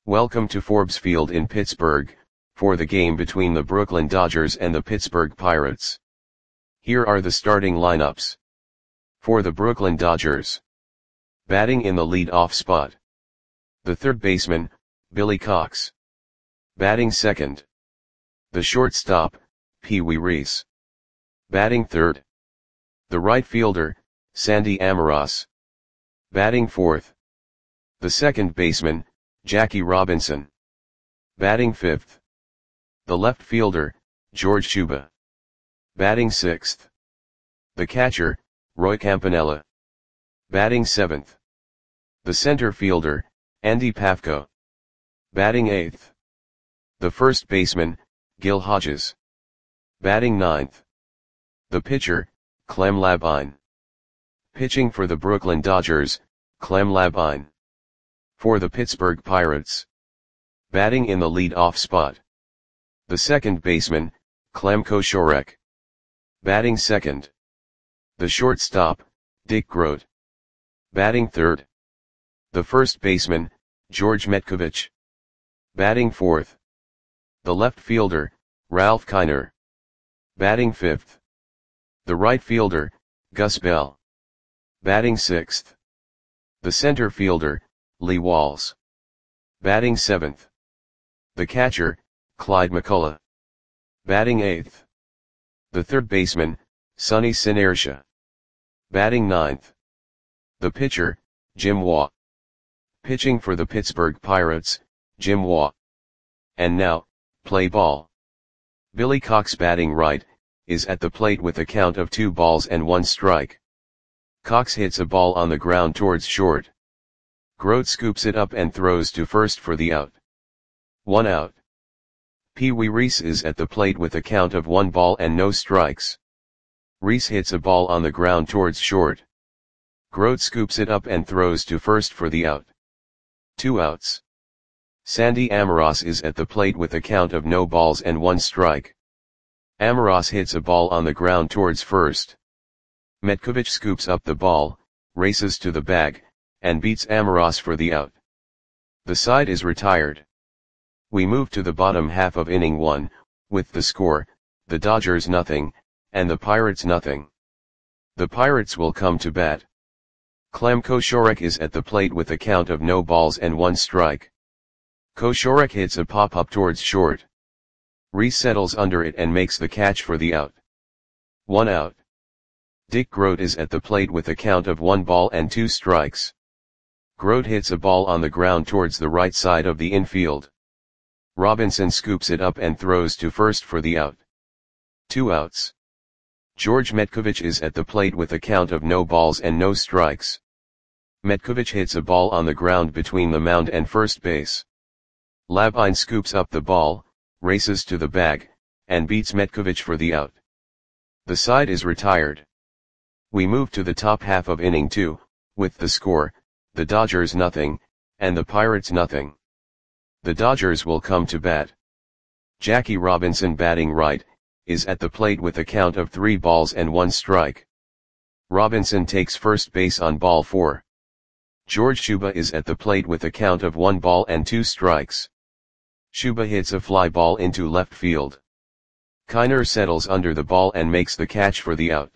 Welcome to Forbes Field in Pittsburgh, for the game between the Brooklyn Dodgers and the Pittsburgh Pirates. Here are the starting lineups. For the Brooklyn Dodgers. Batting in the lead-off spot. The third baseman, Billy Cox. Batting second. The shortstop, Pee Wee Reese. Batting third. The right fielder, Sandy Almiroz. Batting fourth. The second baseman, Jackie Robinson. Batting fifth. The left fielder, George Shuba. Batting sixth. The catcher, Roy Campanella. Batting seventh. The center fielder, Andy Pafko. Batting eighth. The first baseman, Gil Hodges. Batting ninth. The pitcher, Clem Labine. Pitching for the Brooklyn Dodgers, Clem Labine. For the Pittsburgh Pirates. Batting in the lead-off spot. The second baseman, Clem Koshorek. Batting second. The shortstop, Dick Groat. Batting third. The first baseman, George Metkovich. Batting fourth. The left fielder, Ralph Kiner. Batting fifth. The right fielder, Gus Bell. Batting sixth. The center fielder, Lee Walls. Batting seventh. The catcher, Clyde McCullough. Batting eighth. The third baseman, Sonny Sinertia. Batting ninth. The pitcher, Jim Waugh. Pitching for the Pittsburgh Pirates, Jim Waugh. And now, play ball. Billy Cox batting right, is at the plate with a count of 2 balls and 1 strike. Cox hits a ball on the ground towards short. Groat scoops it up and throws to first for the out. 1 out. Pee Wee Reese is at the plate with a count of 1 ball and no strikes. Reese hits a ball on the ground towards short. Groat scoops it up and throws to first for the out. 2 outs. Sandy Almiroz is at the plate with a count of no balls and 1 strike. Almiroz hits a ball on the ground towards first. Metkovich scoops up the ball, races to the bag, and beats Almiroz for the out. The side is retired. We move to the bottom half of inning 1, with the score, the Dodgers nothing, and the Pirates nothing. The Pirates will come to bat. Clem Koshorek is at the plate with a count of no balls and 1 strike. Koshorek hits a pop-up towards short. Reese settles under it and makes the catch for the out. 1 out. Dick Groat is at the plate with a count of 1 ball and 2 strikes. Groat hits a ball on the ground towards the right side of the infield. Robinson scoops it up and throws to first for the out. 2 outs. George Metkovich is at the plate with a count of no balls and no strikes. Metkovich hits a ball on the ground between the mound and first base. Labine scoops up the ball, races to the bag, and beats Metkovich for the out. The side is retired. We move to the top half of inning 2, with the score, the Dodgers nothing, and the Pirates nothing. The Dodgers will come to bat. Jackie Robinson batting right, is at the plate with a count of 3 balls and 1 strike. Robinson takes first base on ball 4. George Shuba is at the plate with a count of 1 ball and 2 strikes. Shuba hits a fly ball into left field. Kiner settles under the ball and makes the catch for the out.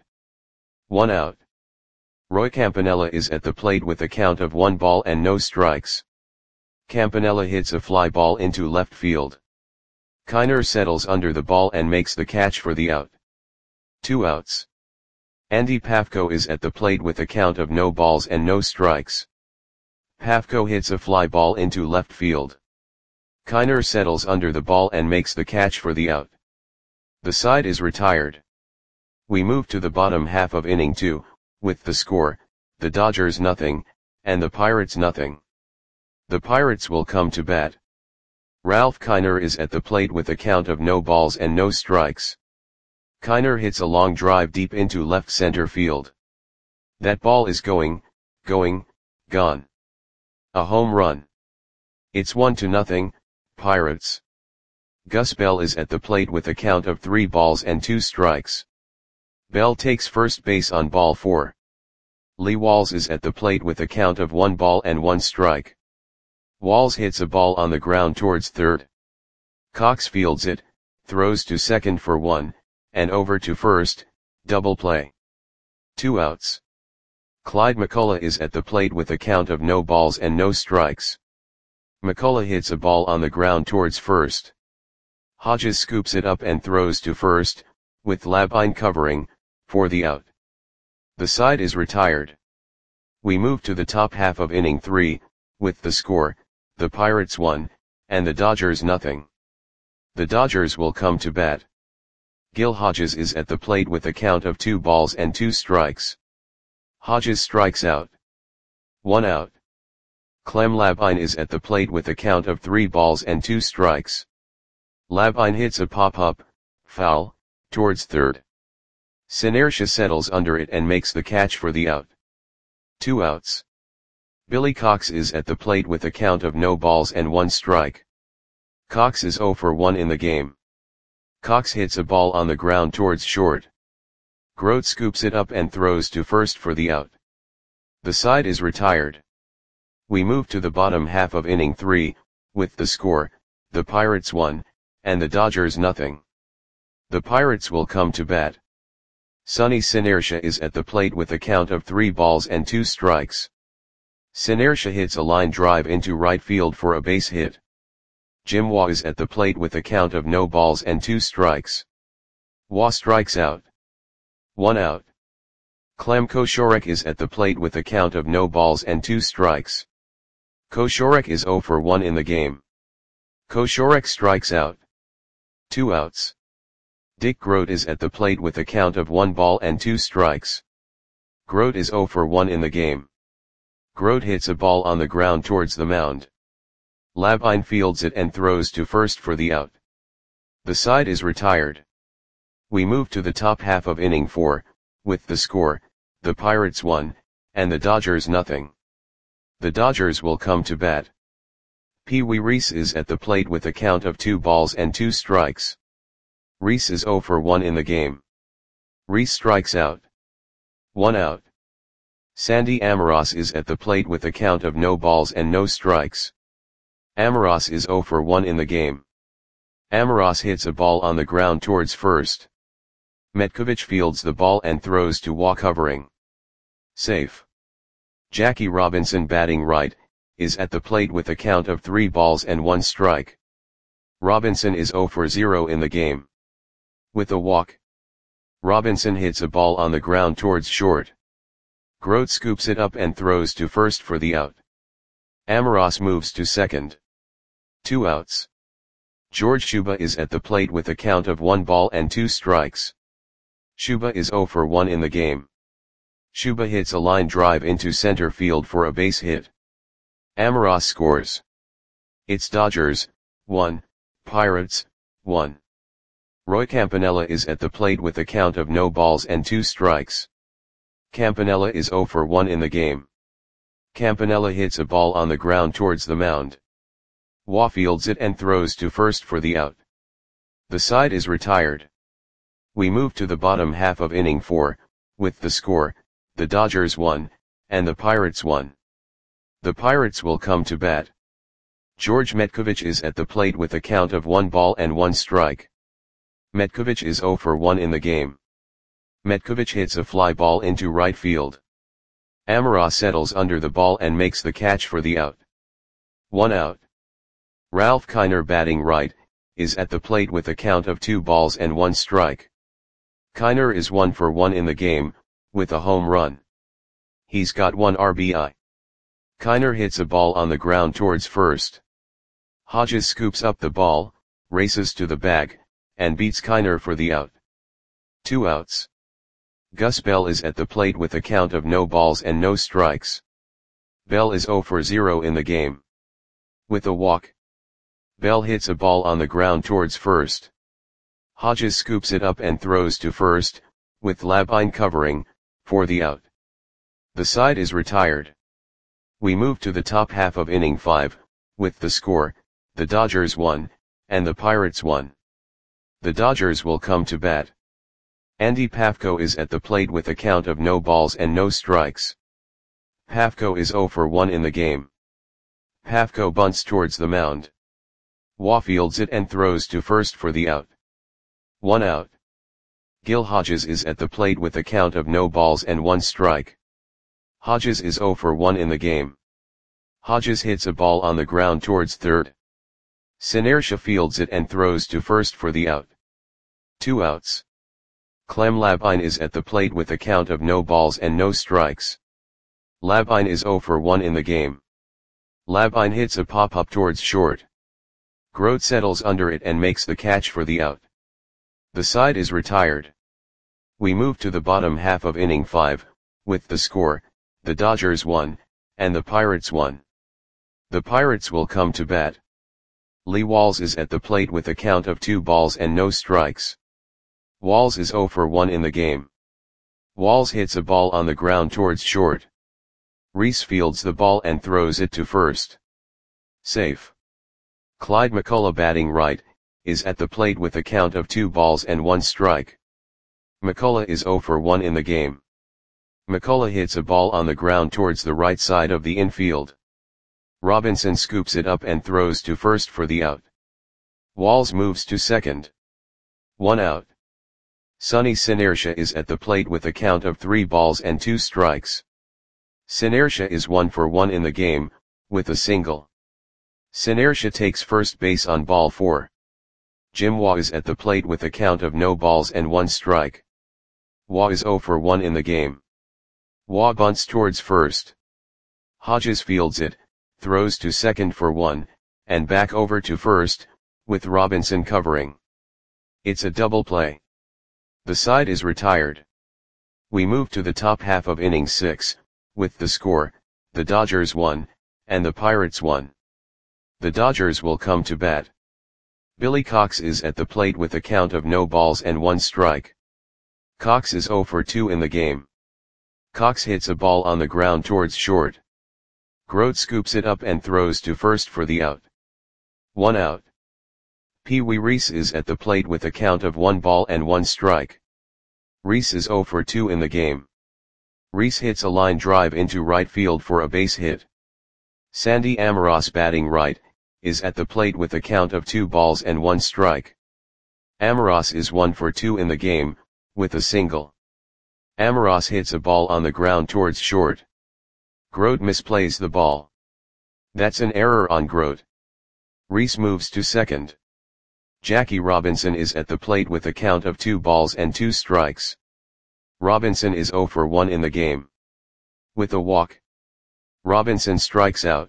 1 out. Roy Campanella is at the plate with a count of 1 ball and no strikes. Campanella hits a fly ball into left field. Kiner settles under the ball and makes the catch for the out. 2 outs. Andy Pafko is at the plate with a count of no balls and no strikes. Pafko hits a fly ball into left field. Kiner settles under the ball and makes the catch for the out. The side is retired. We move to the bottom half of inning 2, with the score, the Dodgers nothing, and the Pirates nothing. The Pirates will come to bat. Ralph Kiner is at the plate with a count of no balls and no strikes. Kiner hits a long drive deep into left center field. That ball is gone. A home run. It's 1-0, Pirates. Gus Bell is at the plate with a count of 3 balls and 2 strikes. Bell takes first base on ball 4. Lee Walls is at the plate with a count of 1 ball and 1 strike. Walls hits a ball on the ground towards third. Cox fields it, throws to second for 1, and over to first, double play. 2 outs. Clyde McCullough is at the plate with a count of no balls and no strikes. McCullough hits a ball on the ground towards first. Hodges scoops it up and throws to first, with Labine covering, for the out. The side is retired. We move to the top half of inning 3, with the score, the Pirates 1, and the Dodgers nothing. The Dodgers will come to bat. Gil Hodges is at the plate with a count of 2 balls and 2 strikes. Hodges strikes out. 1 out. Clem Labine is at the plate with a count of 3 balls and 2 strikes. Labine hits a pop-up, foul, towards third. Senercia settles under it and makes the catch for the out. 2 outs. Billy Cox is at the plate with a count of no balls and 1 strike. Cox is 0 for 1 in the game. Cox hits a ball on the ground towards short. Grote scoops it up and throws to first for the out. The side is retired. We move to the bottom half of inning 3, with the score, the Pirates 1, and the Dodgers nothing. The Pirates will come to bat. Sonny Senercia is at the plate with a count of 3 balls and 2 strikes. Senercia hits a line drive into right field for a base hit. Jim Waugh is at the plate with a count of no balls and 2 strikes. Waugh strikes out. 1 out. Clem Koshorek is at the plate with a count of no balls and 2 strikes. Koshorek is 0 for 1 in the game. Koshorek strikes out. 2 outs. Dick Grote is at the plate with a count of 1 ball and 2 strikes. Grote is 0 for 1 in the game. Grote hits a ball on the ground towards the mound. Labine fields it and throws to first for the out. The side is retired. We move to the top half of inning 4, with the score, the Pirates 1, and the Dodgers nothing. The Dodgers will come to bat. Pee Wee Reese is at the plate with a count of 2 balls and 2 strikes. Reese is 0 for 1 in the game. Reese strikes out. 1 out. Sandy Amoros is at the plate with a count of no balls and no strikes. Amoros is 0 for 1 in the game. Amoros hits a ball on the ground towards first. Metkovich fields the ball and throws to Waugh covering. Safe. Jackie Robinson batting right, is at the plate with a count of 3 balls and 1 strike. Robinson is 0 for 0 in the game. With a walk, Robinson hits a ball on the ground towards short. Grote scoops it up and throws to first for the out. Amoros moves to second. 2 outs. George Shuba is at the plate with a count of 1 ball and 2 strikes. Shuba is 0 for 1 in the game. Shuba hits a line drive into center field for a base hit. Amoros scores. It's Dodgers, 1, Pirates, 1. Roy Campanella is at the plate with a count of no balls and 2 strikes. Campanella is 0 for 1 in the game. Campanella hits a ball on the ground towards the mound. Waugh fields it and throws to first for the out. The side is retired. We move to the bottom half of inning 4, with the score, the Dodgers 1, and the Pirates 1. The Pirates will come to bat. George Metkovich is at the plate with a count of 1 ball and 1 strike. Metkovich is 0 for 1 in the game. Metkovich hits a fly ball into right field. Amoros settles under the ball and makes the catch for the out. 1 out. Ralph Kiner batting right, is at the plate with a count of 2 balls and 1 strike. Kiner is 1 for 1 in the game, with a home run. He's got 1 RBI. Kiner hits a ball on the ground towards first. Hodges scoops up the ball, races to the bag, and beats Kiner for the out. 2 outs. Gus Bell is at the plate with a count of no balls and no strikes. Bell is 0 for 0 in the game. With a walk, Bell hits a ball on the ground towards first. Hodges scoops it up and throws to first, with Labine covering, for the out. The side is retired. We move to the top half of inning 5, with the score, the Dodgers 1, and the Pirates 1. The Dodgers will come to bat. Andy Pafko is at the plate with a count of no balls and no strikes. Pafko is 0 for 1 in the game. Pafko bunts towards the mound. Waugh fields it and throws to first for the out. 1 out. Gil Hodges is at the plate with a count of no balls and 1 strike. Hodges is 0 for 1 in the game. Hodges hits a ball on the ground towards third. Senersha fields it and throws to first for the out. 2 outs. Clem Labine is at the plate with a count of no balls and no strikes. Labine is 0 for 1 in the game. Labine hits a pop-up towards short. Grote settles under it and makes the catch for the out. The side is retired. We move to the bottom half of inning 5, with the score, the Dodgers 1, and the Pirates 1. The Pirates will come to bat. Lee Walls is at the plate with a count of 2 balls and no strikes. Walls is 0 for 1 in the game. Walls hits a ball on the ground towards short. Reese fields the ball and throws it to first. Safe. Clyde McCullough batting right, is at the plate with a count of 2 balls and 1 strike. McCullough is 0 for 1 in the game. McCullough hits a ball on the ground towards the right side of the infield. Robinson scoops it up and throws to first for the out. Walls moves to second. 1 out. Sonny Senersha is at the plate with a count of 3 balls and 2 strikes. Senersha is 1 for 1 in the game, with a single. Senersha takes first base on ball 4. Jim Waugh is at the plate with a count of no balls and 1 strike. Waugh is 0 for 1 in the game. Waugh bunts towards first. Hodges fields it, throws to second for 1, and back over to first, with Robinson covering. It's a double play. The side is retired. We move to the top half of inning 6, with the score, the Dodgers 1, and the Pirates 1. The Dodgers will come to bat. Billy Cox is at the plate with a count of no balls and 1 strike. Cox is 0 for 2 in the game. Cox hits a ball on the ground towards short. Grote scoops it up and throws to first for the out. 1 out. Pee Wee Reese is at the plate with a count of 1 ball and 1 strike. Reese is 0 for 2 in the game. Reese hits a line drive into right field for a base hit. Sandy Amoros batting right, is at the plate with a count of 2 balls and 1 strike. Amoros is 1 for 2 in the game, with a single. Amoros hits a ball on the ground towards short. Grote misplays the ball. That's an error on Grote. Reese moves to second. Jackie Robinson is at the plate with a count of 2 balls and 2 strikes. Robinson is 0 for 1 in the game. With a walk, Robinson strikes out.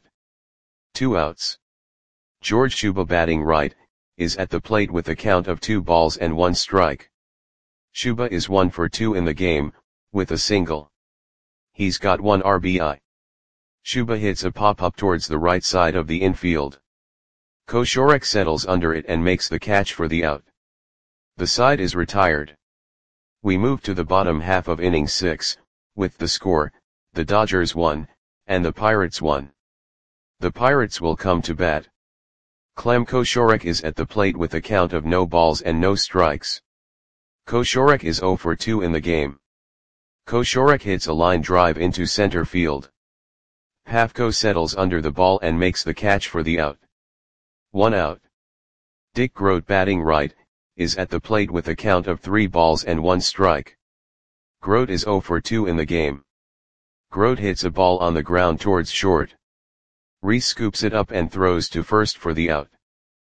2 outs. George Shuba batting right, is at the plate with a count of 2 balls and 1 strike. Shuba is 1 for 2 in the game, with a single. He's got 1 RBI. Shuba hits a pop-up towards the right side of the infield. Koshorek settles under it and makes the catch for the out. The side is retired. We move to the bottom half of inning 6, with the score, the Dodgers 1, and the Pirates 1. The Pirates will come to bat. Clem Koshorek is at the plate with a count of no balls and no strikes. Koshorek is 0 for 2 in the game. Koshorek hits a line drive into center field. Pafko settles under the ball and makes the catch for the out. 1 out. Dick Grote batting right, is at the plate with a count of 3 balls and 1 strike. Grote is 0 for 2 in the game. Grote hits a ball on the ground towards short. Reese scoops it up and throws to first for the out.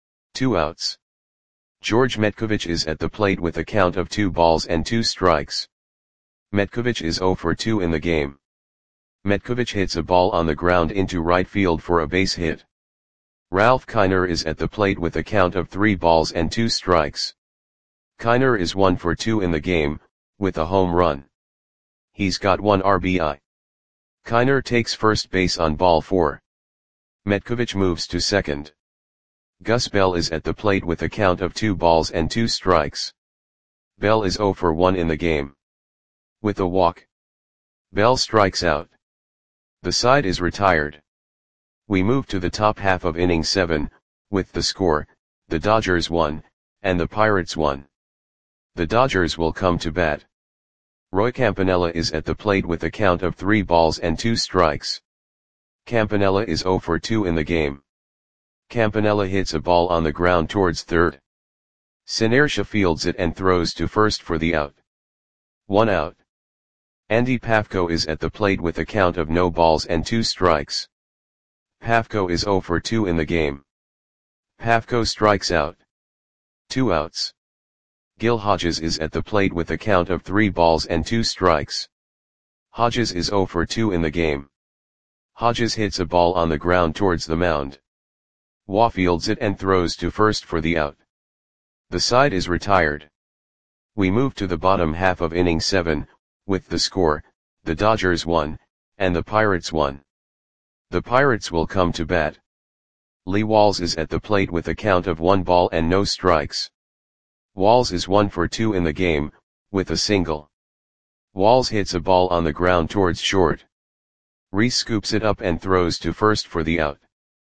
2 outs. George Metkovich is at the plate with a count of 2 balls and 2 strikes. Metkovich is 0 for 2 in the game. Metkovich hits a ball on the ground into right field for a base hit. Ralph Kiner is at the plate with a count of 3 balls and 2 strikes. Kiner is 1 for 2 in the game, with a home run. He's got 1 RBI. Kiner takes first base on ball 4. Metkovich moves to second. Gus Bell is at the plate with a count of 2 balls and 2 strikes. Bell is 0 for 1 in the game. With a walk, Bell strikes out. The side is retired. We move to the top half of inning 7, with the score, the Dodgers 1, and the Pirates 1. The Dodgers will come to bat. Roy Campanella is at the plate with a count of 3 balls and 2 strikes. Campanella is 0 for 2 in the game. Campanella hits a ball on the ground towards third. Sinertia fields it and throws to first for the out. 1 out. Andy Pafko is at the plate with a count of no balls and 2 strikes. Pafko is 0 for 2 in the game. Pafko strikes out. 2 outs. Gil Hodges is at the plate with a count of 3 balls and 2 strikes. Hodges is 0 for 2 in the game. Hodges hits a ball on the ground towards the mound. Waugh fields it and throws to first for the out. The side is retired. We move to the bottom half of inning 7, with the score, the Dodgers 1, and the Pirates 1. The Pirates will come to bat. Lee Walls is at the plate with a count of 1 ball and no strikes. Walls is 1 for 2 in the game, with a single. Walls hits a ball on the ground towards short. Reese scoops it up and throws to first for the out.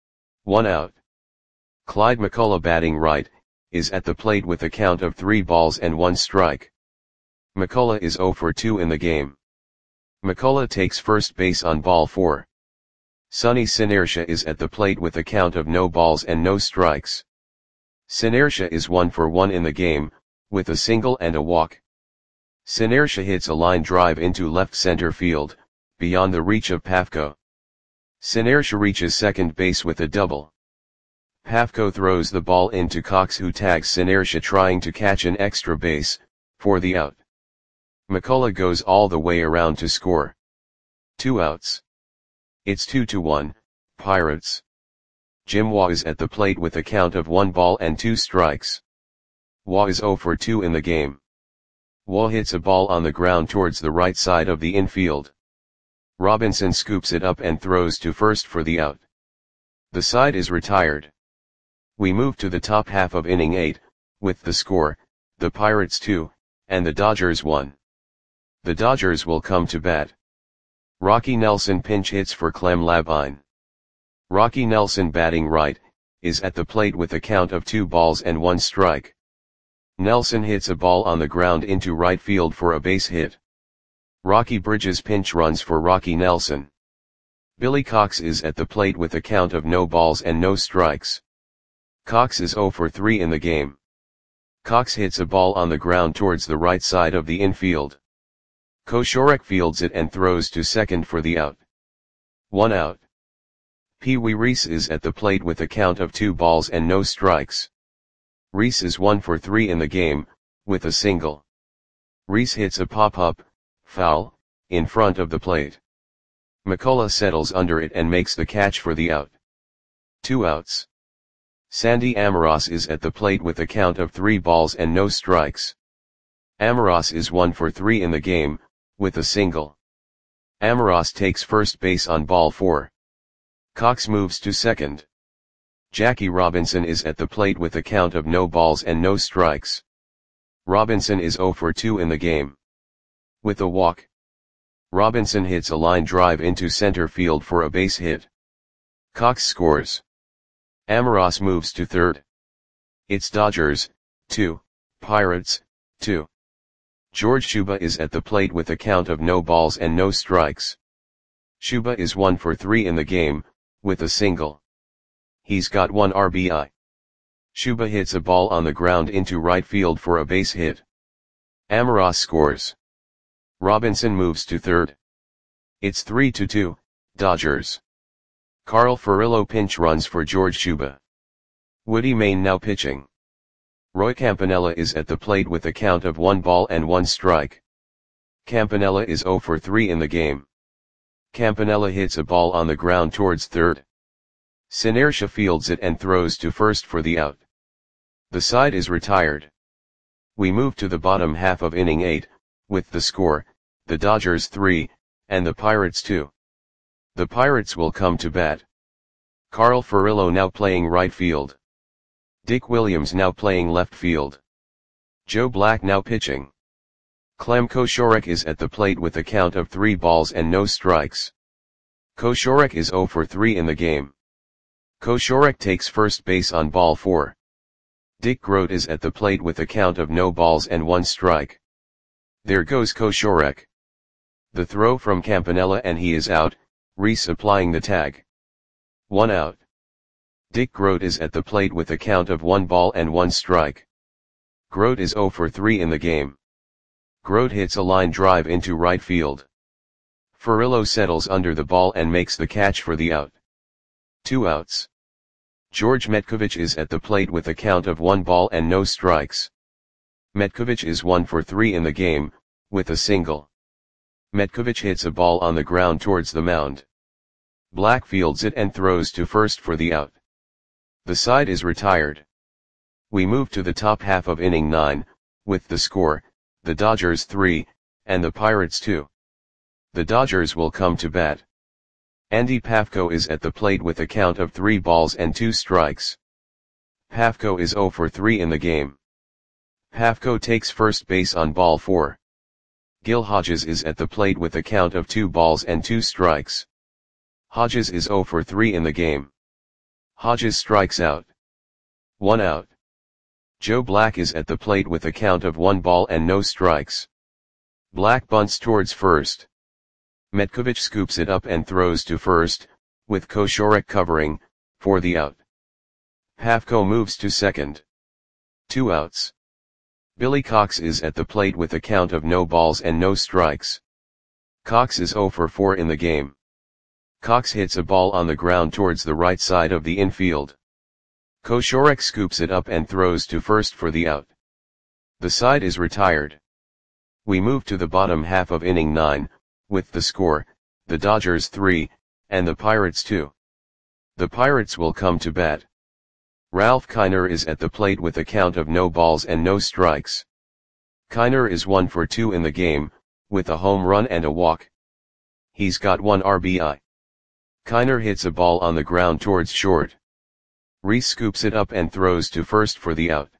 1 out. Clyde McCullough, batting right, is at the plate with a count of 3 balls and 1 strike. McCullough is 0 for 2 in the game. McCullough takes first base on ball 4. Sonny Sinertia is at the plate with a count of no balls and no strikes. Sinertia is 1 for 1 in the game, with a single and a walk. Sinertia hits a line drive into left center field, beyond the reach of Pafko. Sinertia reaches second base with a double. Pafko throws the ball into Cox, who tags Sinertia trying to catch an extra base, for the out. McCullough goes all the way around to score. 2 outs. It's 2-1, Pirates. Jim Waugh is at the plate with a count of 1 ball and 2 strikes. Waugh is 0 for 2 in the game. Waugh hits a ball on the ground towards the right side of the infield. Robinson scoops it up and throws to first for the out. The side is retired. We move to the top half of inning 8, with the score, the Pirates 2, and the Dodgers 1. The Dodgers will come to bat. Rocky Nelson pinch hits for Clem Labine. Rocky Nelson, batting right, is at the plate with a count of 2 balls and 1 strike. Nelson hits a ball on the ground into right field for a base hit. Rocky Bridges pinch runs for Rocky Nelson. Billy Cox is at the plate with a count of no balls and no strikes. Cox is 0 for 3 in the game. Cox hits a ball on the ground towards the right side of the infield. Koshorek fields it and throws to second for the out. 1 out. Pee Wee Reese is at the plate with a count of 2 balls and no strikes. Reese is 1 for 3 in the game, with a single. Reese hits a pop-up, foul, in front of the plate. McCullough settles under it and makes the catch for the out. 2 outs. Sandy Amoros is at the plate with a count of 3 balls and no strikes. Amoros is 1 for 3 in the game, with a single. Amoros takes first base on ball 4. Cox moves to second. Jackie Robinson is at the plate with a count of no balls and no strikes. Robinson is 0 for 2 in the game. With a walk. Robinson hits a line drive into center field for a base hit. Cox scores. Amoros moves to third. It's Dodgers 2, Pirates 2. George Shuba is at the plate with a count of no balls and no strikes. Shuba is 1 for 3 in the game, with a single. He's got 1 RBI. Shuba hits a ball on the ground into right field for a base hit. Amoros scores. Robinson moves to third. It's 3-2, Dodgers. Carl Furillo pinch runs for George Shuba. Woody Main now pitching. Roy Campanella is at the plate with a count of 1 ball and 1 strike. Campanella is 0 for 3 in the game. Campanella hits a ball on the ground towards third. Sinertia fields it and throws to first for the out. The side is retired. We move to the bottom half of inning 8, with the score, the Dodgers 3, and the Pirates 2. The Pirates will come to bat. Carl Furillo now playing right field. Dick Williams now playing left field. Joe Black now pitching. Clem Koshorek is at the plate with a count of 3 balls and no strikes. Koshorek is 0 for 3 in the game. Koshorek takes first base on ball 4. Dick Grote is at the plate with a count of no balls and 1 strike. There goes Koshorek. The throw from Campanella and he is out, Reese applying the tag. 1 out. Dick Groat is at the plate with a count of 1 ball and 1 strike. Groat is 0 for 3 in the game. Groat hits a line drive into right field. Furillo settles under the ball and makes the catch for the out. 2 outs. George Metkovic is at the plate with a count of 1 ball and no strikes. Metkovic is 1 for 3 in the game, with a single. Metkovic hits a ball on the ground towards the mound. Black fields it and throws to first for the out. The side is retired. We move to the top half of inning 9, with the score, the Dodgers 3, and the Pirates 2. The Dodgers will come to bat. Andy Pafko is at the plate with a count of 3 balls and 2 strikes. Pafko is 0 for 3 in the game. Pafko takes first base on ball 4. Gil Hodges is at the plate with a count of 2 balls and 2 strikes. Hodges is 0 for 3 in the game. Hodges strikes out. 1 out. Joe Black is at the plate with a count of 1 ball and no strikes. Black bunts towards first. Metkovic scoops it up and throws to first, with Koshorek covering, for the out. Pafko moves to second. 2 outs. Billy Cox is at the plate with a count of no balls and no strikes. Cox is 0 for 4 in the game. Cox hits a ball on the ground towards the right side of the infield. Koshorek scoops it up and throws to first for the out. The side is retired. We move to the bottom half of inning 9, with the score, the Dodgers 3, and the Pirates 2. The Pirates will come to bat. Ralph Kiner is at the plate with a count of no balls and no strikes. Kiner is 1 for 2 in the game, with a home run and a walk. He's got 1 RBI. Kiner hits a ball on the ground towards short. Reese scoops it up and throws to first for the out.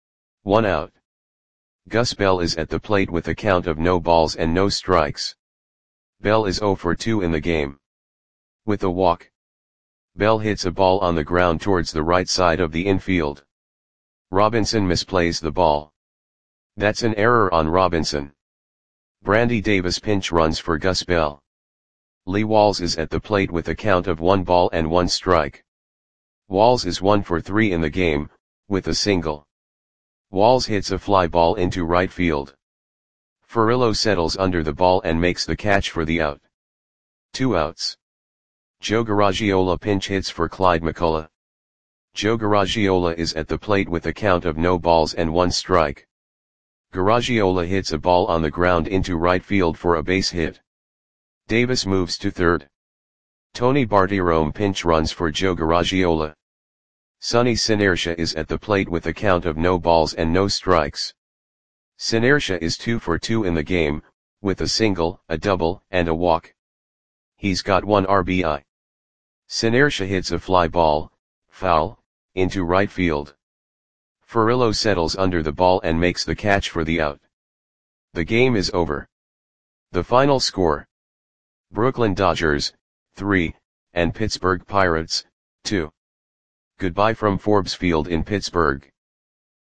1 out. Gus Bell is at the plate with a count of no balls and no strikes. Bell is 0 for 2 in the game. With a walk. Bell hits a ball on the ground towards the right side of the infield. Robinson misplays the ball. That's an error on Robinson. Brandy Davis pinch runs for Gus Bell. Lee Walls is at the plate with a count of 1 ball and 1 strike. Walls is 1 for 3 in the game, with a single. Walls hits a fly ball into right field. Furillo settles under the ball and makes the catch for the out. 2 outs. Joe Garagiola pinch hits for Clyde McCullough. Joe Garagiola is at the plate with a count of no balls and 1 strike. Garagiola hits a ball on the ground into right field for a base hit. Davis moves to third. Tony Bartiromo pinch runs for Joe Garagiola. Sonny Sinertia is at the plate with a count of no balls and no strikes. Sinertia is 2 for 2 in the game, with a single, a double, and a walk. He's got 1 RBI. Sinertia hits a fly ball, foul, into right field. Furillo settles under the ball and makes the catch for the out. The game is over. The final score: Brooklyn Dodgers, 3, and Pittsburgh Pirates, 2. Goodbye from Forbes Field in Pittsburgh.